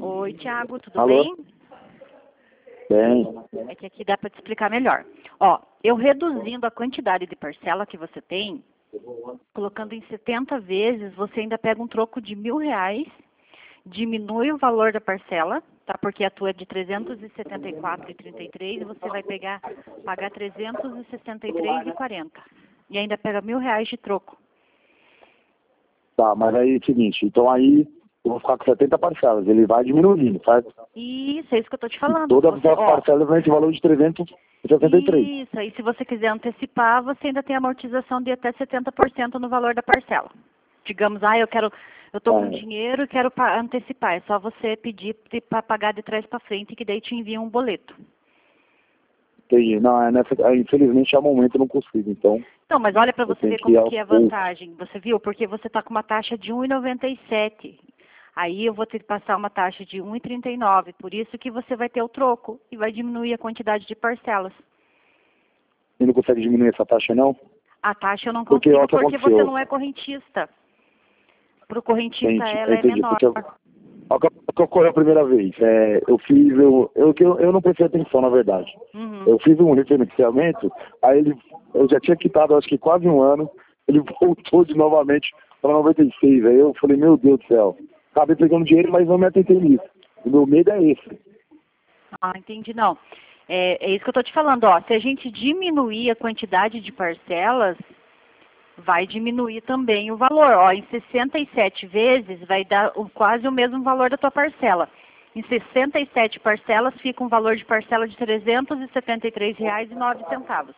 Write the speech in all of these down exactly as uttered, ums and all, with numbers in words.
Oi, Thiago, tudo Alô? bem? Bem. É que aqui dá para te explicar melhor. Ó, eu reduzindo a quantidade de parcela que você tem, colocando em setenta vezes, você ainda pega um troco de mil reais, diminui o valor da parcela, tá? Porque a tua é de trezentos e setenta e quatro reais e trinta e três centavos, e você vai pegar, pagar trezentos e sessenta e três reais e quarenta centavos. E ainda pega mil reais de troco. Tá, mas aí é o seguinte, então aí eu vou ficar com setenta parcelas, ele vai diminuindo, certo? Isso, é isso que eu tô te falando. Todas Você, as ó, parcelas vão esse valor de trezentos e sessenta e três. Isso, aí se você quiser antecipar, você ainda tem amortização de até setenta por cento no valor da parcela. Digamos, ah, eu quero, eu tô com É. dinheiro e quero pa- antecipar. É só você pedir para pagar de trás para frente, que daí te envia um boleto. Entendi. Não, é nessa, é, infelizmente, a momento eu não consigo, então Então, mas olha para eu você tenho ver que ir como aos que é a poucos. vantagem. Você viu? Porque você está com uma taxa de um e noventa e sete. Aí eu vou ter que passar uma taxa de um e trinta e nove. Por isso que você vai ter o troco e vai diminuir a quantidade de parcelas. E não consegue diminuir essa taxa, não? A taxa eu não Porque consigo olha o que porque você aconteceu. não é correntista. Para o correntista Entendi, ela é entendi. menor. Porque eu, olha o que o que ocorreu a primeira vez. É, eu fiz, eu, eu, eu, eu não prestei atenção, na verdade. Uhum. Eu fiz um refinanciamento, aí ele, eu já tinha quitado, acho que quase um ano, ele voltou de novamente para noventa e seis. Aí eu falei, meu Deus do céu, acabei pegando dinheiro, mas não me atentei nisso. O meu medo é esse. Ah, entendi. Não. É, é isso que eu estou te falando. Ó, se a gente diminuir a quantidade de parcelas, vai diminuir também o valor. Ó, em sessenta e sete vezes vai dar o- quase o mesmo valor da tua parcela. Em sessenta e sete parcelas fica um valor de parcela de trezentos e setenta e três reais e nove centavos.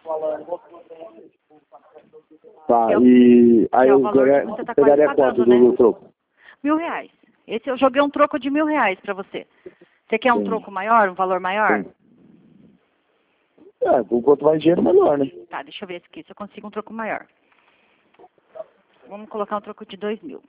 Tá, Que é o, e que aí é o eu valor que ganha- você está quase pegaria pagando, quanto do, né? do troco? Mil reais. Esse eu joguei um troco de mil reais para você. Você quer um Entendi. troco maior, um valor maior? Sim. É, com quanto mais dinheiro, melhor, né? Tá, deixa eu ver aqui se eu consigo um troco maior. Vamos colocar um troco de dois mil.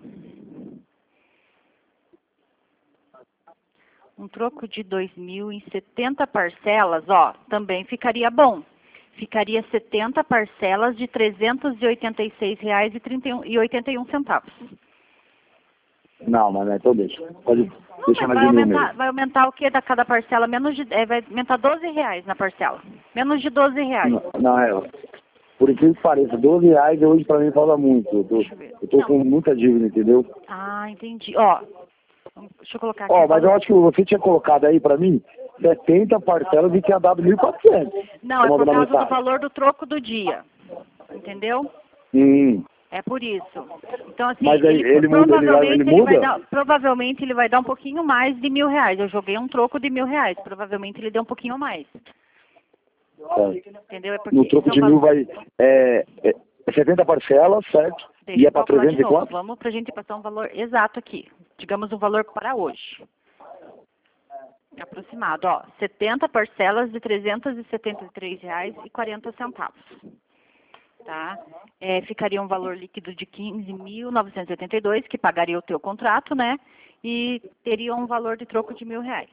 Um troco de dois mil em setenta parcelas, ó, também ficaria bom. Ficaria setenta parcelas de trezentos e oitenta e seis reais e trinta e um e oitenta e um centavos. Não, mas não, então deixa. Pode Não, deixar mas na vai de mil aumentar, mesmo. vai aumentar o que da cada parcela? Menos de, é, vai aumentar doze reais na parcela. Menos de doze reais. Não, não é. Por incrível que pareça, doze reais hoje pra mim fala muito. Eu tô, Deixa eu ver. eu tô Não. com muita dívida, entendeu? Ah, entendi. Ó, deixa eu colocar aqui Ó, o mas eu valor. acho que você tinha colocado aí pra mim setenta parcelas e tinha dado mil e quatrocentos. Não, é por causa do valor do troco do dia. Entendeu? Hum. É por isso. Então, assim, Mas aí ele, ele muda, ele, vai- provavelmente ele ele vai muda? dar, provavelmente ele vai dar um pouquinho mais de mil reais. Eu joguei um troco de mil reais. Provavelmente ele deu um pouquinho mais. É. Entendeu? É porque No troco esse é o de mil valor. vai. É, é, é setenta parcelas, certo? Deixa E é eu pra calcular de trezentos e novo. quanto? Vamos para a gente passar um valor exato aqui. Digamos um valor para hoje. Aproximado, ó. setenta parcelas de trezentos e setenta e três reais e quarenta centavos. Tá? É, ficaria um valor líquido de quinze mil novecentos e oitenta e dois, que pagaria o teu contrato, né? E teria um valor de troco de mil reais.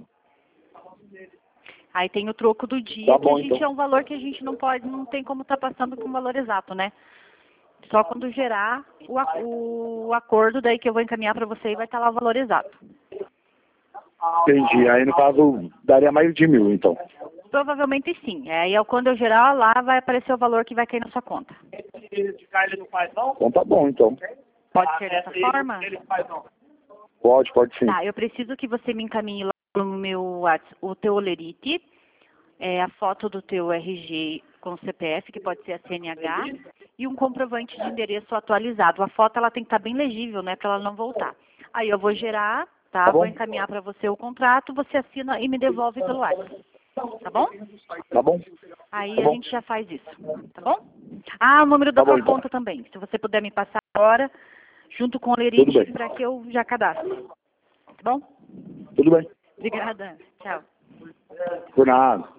Aí tem o troco do dia, Tá que a bom, gente então. é um valor que a gente não pode, não tem como estar passando com um valor exato, né? Só quando gerar o, a- o acordo, daí que eu vou encaminhar para você e vai estar lá o valor exato. Entendi. Aí no caso daria mais de mil, então. Provavelmente sim. Aí é quando eu gerar lá, vai aparecer o valor que vai cair na sua conta. Então tá bom, então. Pode ser dessa forma? Pode, pode sim. Tá, eu preciso que você me encaminhe lá no meu WhatsApp o teu olerite, é, a foto do teu R G com C P F, que pode ser a C N H, e um comprovante de endereço atualizado. A foto ela tem que estar bem legível, né, para ela não voltar. Aí eu vou gerar, tá? Tá Vou bom? encaminhar para você o contrato, você assina e me devolve pelo WhatsApp. Tá bom? Tá bom? Aí Tá a bom? gente já faz isso, tá bom? Ah, o número da Tá bom, tua então. conta também. Se você puder me passar agora, junto com o Tudo Lerite, bem. para que eu já cadastre. Tá bom? Tudo bem. Obrigada. Tchau. Por nada.